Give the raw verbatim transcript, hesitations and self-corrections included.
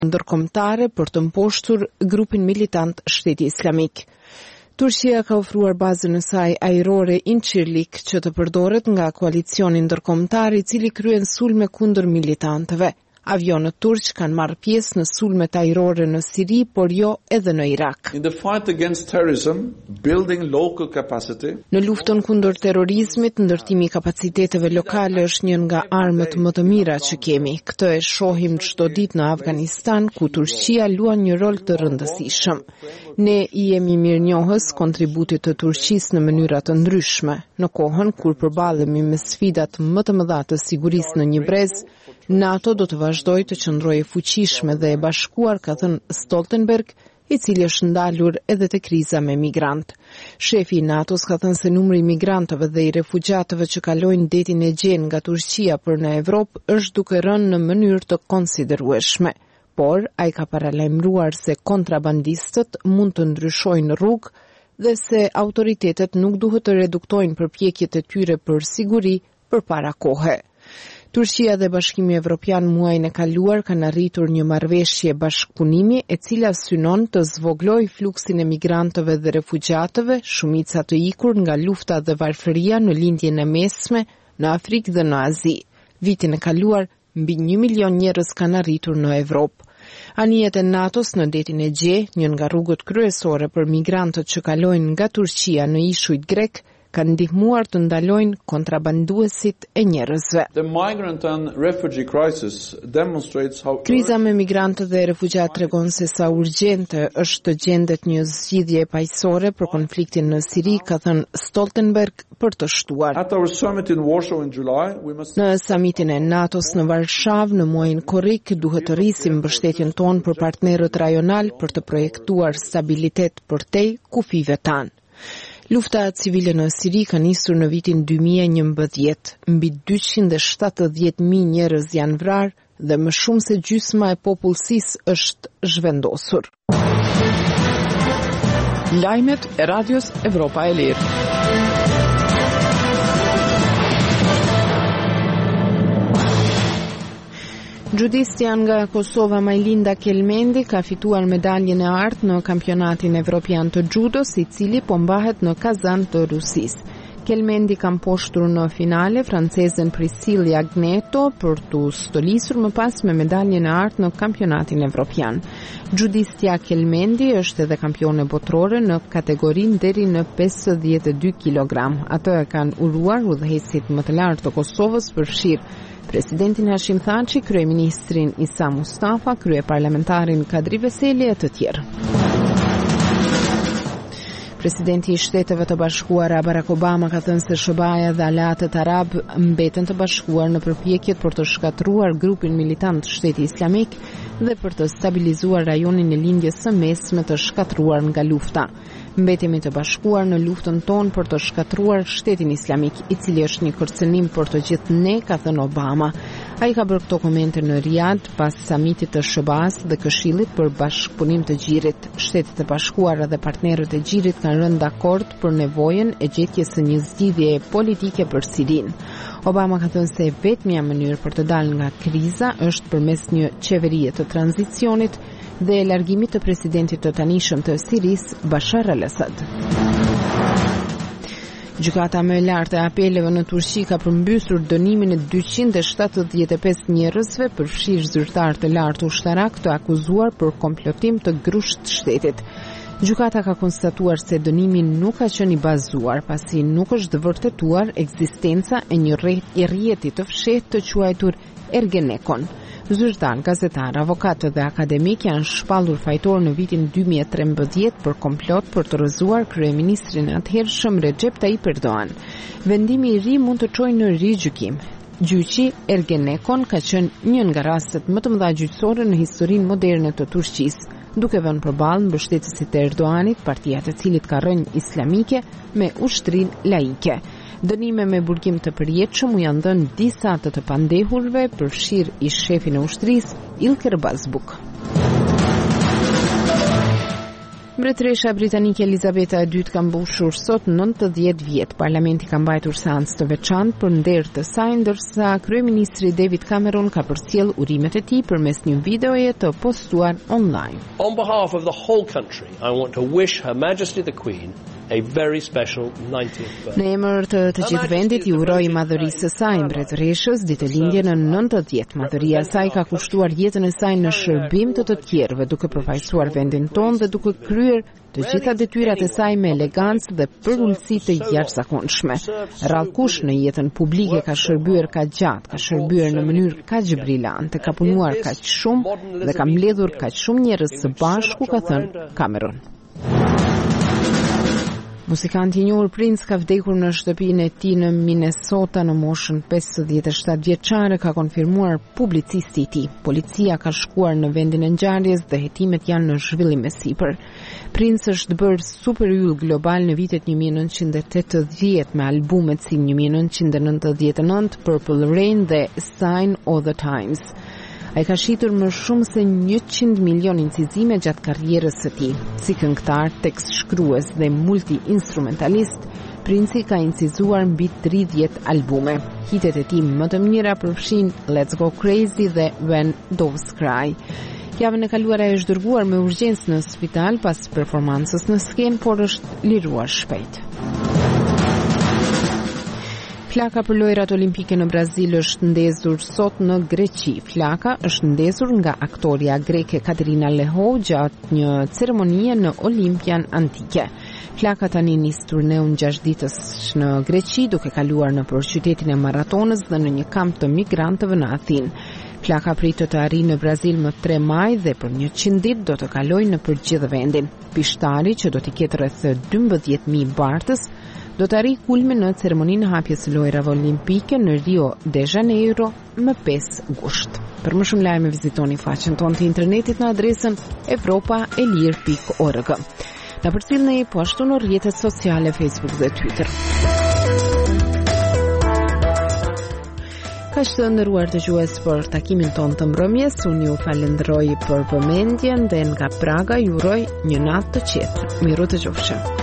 ndërkombëtare për të mposhtur grupin militant Shteti Islamik. Turqia ka ofruar bazën e saj ajrore Incirlik që të përdoret nga koalicioni ndërkombëtar i cili kryen sulme kundër militantëve. Avionët turq kanë marrë pjesë në sulmet ajrore në Siri, por jo edhe në Irak. In the fight against terrorism, building local capacity. Në luftën kundër terrorizmit, ndërtimi i kapaciteteve lokale është një nga armët më të mira që kemi. Këtë e shohim çdo ditë në Afganistan, ku Turqia luan një rol të rëndësishëm. Ne i jemi mirënjohës kontributit të Turqisë në mënyra të ndryshme. Në kohën kur përballemi me sfidat më të mëdha të sigurisë në një brez, NATO do të vazhdojë të qëndrojë fuqishme dhe e bashkuar, ka thënë Stoltenberg, i cili është ndalur edhe te kriza me migrant. Shefi i NATO-s ka thënë se numri i migrantëve dhe i refugjatëve që kalojnë detin e Gjen nga Turqia për në Evropë është duke rënë në mënyrë të konsiderueshme. Por ai ka paralajmëruar se kontrabandistët mund të ndryshojnë rrugë dhe se autoritetet nuk duhet të reduktojnë përpjekjet e tyre për siguri përpara kohe. Turqia dhe Bashkimi Evropian muajin e kaluar kanë arritur një marrëveshje bashkëpunimi e cila synon të zvoglojë fluksin e migrantëve dhe refugjatëve, shumica të ikur nga lufta dhe varfëria në lindjen e mesme, në Afrikë dhe në Azi. Vitin e kaluar, mbi një milion njerëz kanë arritur në Evropë. Anijet e NATO-s në detin e Gje, një nga rrugët kryesore për migrantët që kalojnë nga Turqia në ishujt grek, kanë ndihmuar të ndalojnë kontrabanduesit e njerëzve. The migrant and refugee crisis demonstrates how Kriza me migrantët dhe refugjat tregon se sa urgjente është të gjendet një zgjidhje paqësore për konfliktin në Siri, ka thënë Stoltenberg për të shtuar. At our summit in Warsaw in July, we must Në samitin e NATO-s në Varshavë në muajin korrik duhet të rrisim mbështetjen tonë për partnerët rajonal për të projektuar stabilitet përtej kufive tanë. Lufta civile në Siri ka nisur në vitin dy mijë e njëmbëdhjetë. Mbi dyqind e shtatëdhjetë mijë njerëz janë vrarë dhe më shumë se gjysma e popullsisë është zhvendosur. Lajmet e Radios Evropa e Lirë. Gjudistja nga Kosova Majlinda Kelmendi ka fituar medaljen e artë në kampionatin evropian të judos, i cili po mbahet në Kazan të Rusisë. Kelmendi ka mposhtur në finale francezen Priscilla Agneto për të stolisur më pas me medaljen e artë në kampionatin evropian. Gjudistja Kelmendi është edhe kampione botërore në kategorinë deri në pesëdhjetë e dy kilogram. Ato e kanë uruar udhëheqësit më të lartë të Kosovës, përfshirë Presidentin Hashim Thaçi, kryeministrin Isa Mustafa, kryeparlamentarin Kadri Veseli e të tjerë. Presidenti i Shteteve të Bashkuara Barack Obama ka thënë se S B A-ja dhe aleatët arab mbeten të bashkuar në përpjekjet për të shkatruar grupin militant Shteti Islamik dhe për të stabilizuar rajonin e lindjes së mesme të shkatruar nga lufta. Mbetemi të bashkuar në luftën tonë për të shkatruar Shtetin Islamik, i cili është një kërcënim për të gjithë ne, ka thënë Obama. Ai ka bërë këto komente në Riyadh pas samitit të S B A-s dhe Këshillit për bashkëpunim të Gjirit. Shtetet e Bashkuara dhe partnerët e Gjirit kanë rënë dakord për nevojën e gjetjes së një zgjidhjeje politike për Sirinë. Obama ka thënë se vetmja mënyrë për të dalë nga kriza është përmes një qeverie të tranzicionit dhe e largimit të presidentit të tanishëm të Sirisë, Bashar al-Assad. Gjykata më e lartë e apeleve në Turqi ka përmbysur dënimin e dyqind e shtatëdhjetë e pesë njerëzve, përfshirë zyrtar të lartë ushtarak, të akuzuar për komplotim të grusht shtetit. Gjykata ka konstatuar se dënimi nuk ka qenë i bazuar, pasi nuk është vërtetuar ekzistenca e një rrjeti të fshehtë të quajtur Ergenekon. Zyrtar, gazetar, avokatë dhe akademik janë shpallur fajtor në vitin dy mijë e trembëdhjetë për komplot për të rrëzuar kryeministrin e atëhershëm Recep Tayyip Erdogan. Vendimi i ri mund të çojë në rigjykim. Gjyqi Ergenekon ka qenë një nga rastet më të mëdha gjyqësore në historinë moderne të Turqisë, duke vënë përballë mbështetësit e Erdoganit, partia e cilit ka rënjë islamike, me ushtrinë laike. Dënime me burgim të përjetshëm u janë dhënë disa të të pandehurve, përfshirë i shefin e ushtrisë Ilker Bazbuk. Mbretëresha britanike Elizabeta e dytë ka mbushur sot nëntëdhjetë vjet. Parlamenti ka mbajtur seancë të veçantë për nder të saj, ndërsa kryeministri David Cameron ka përcjell urimet e tij përmes një videoje të postuar online. On behalf of the whole country, I want to wish Her Majesty the Queen a very special ninetieth birthday. Në emër të të gjithë vendit i uroj madhërisë së saj mbretëreshës ditëlindje në nëntëdhjetë. Madhëria e saj ka kushtuar jetën e saj në shërbim të të tjerëve, duke përfaqësuar vendin tonë dhe duke kryer të gjitha detyrat e saj me elegancë dhe përullësi të jashtëzakonshme. Rallkush në jetën publike ka shërbyer kaq gjatë, ka shërbyer në mënyrë kaq brillante, ka punuar kaq shumë dhe ka mbledhur kaq shumë njerëz së bashku, ka thënë Cameron. Muzikanti i njohur Prince ka vdekur në shtëpinë e tij në Minnesota në moshën pesëdhjetë e shtatë vjeçare, ka konfirmuar publicisti i tij. Policia ka shkuar në vendin e ngjarjes dhe hetimet janë në zhvillim me sipër. Prince është bërë superyll global në vitet një mijë e nëntëqind e tetëdhjetë me albumet si një mijë e nëntëqind e nëntëdhjetë e nëntë, Purple Rain dhe Sign of the Times. Ai ka shitur më shumë se njëqind milion incizime gjatë karrierës së tij. Si këngëtar, tekst shkrues dhe multi-instrumentalist, Prince ka incizuar mbi tridhjetë albume. Hitet e tij më të mira përfshin Let's Go Crazy dhe When Doves Cry. Javën e kaluar ai është dërguar me urgjencë në spital pas performancës në skenë, por është liruar shpejt. Flaka për lojrat olimpike në Brazil është ndezur sot në Greqi. Flaka është ndezur nga aktoria greke Katerina Lehou gjatë një ceremonie në Olimpian Antike. Flaka tani nis turneun gjashtë ditësh në Greqi, duke kaluar nëpër qytetin e Maratonës dhe në një kamp të migrantëve në Athinë. Flaka pritet të arrijë në Brazil më tre maj dhe për njëqind ditë do të kalojë nëpër gjithë vendin. Pishtari, që do t'i ketë rreth dymbëdhjetë mijë bartës, do të arrijë kulmin në ceremoninë e hapjes së lojrave olimpike në Rio de Janeiro më pesë gusht. Për më shumë lajme vizitoni faqen tonë të internetit në adresën europa e lir pikë org. Na përcjellni po ashtu në rrjetet sociale Facebook dhe Twitter. Ka të ndëruar dëgjues për takimin ton të mbrëmjes, unë ju falenderoj për vëmendjen dhe nga Praga ju uroj një natë të qetë. Miru të qofshëm.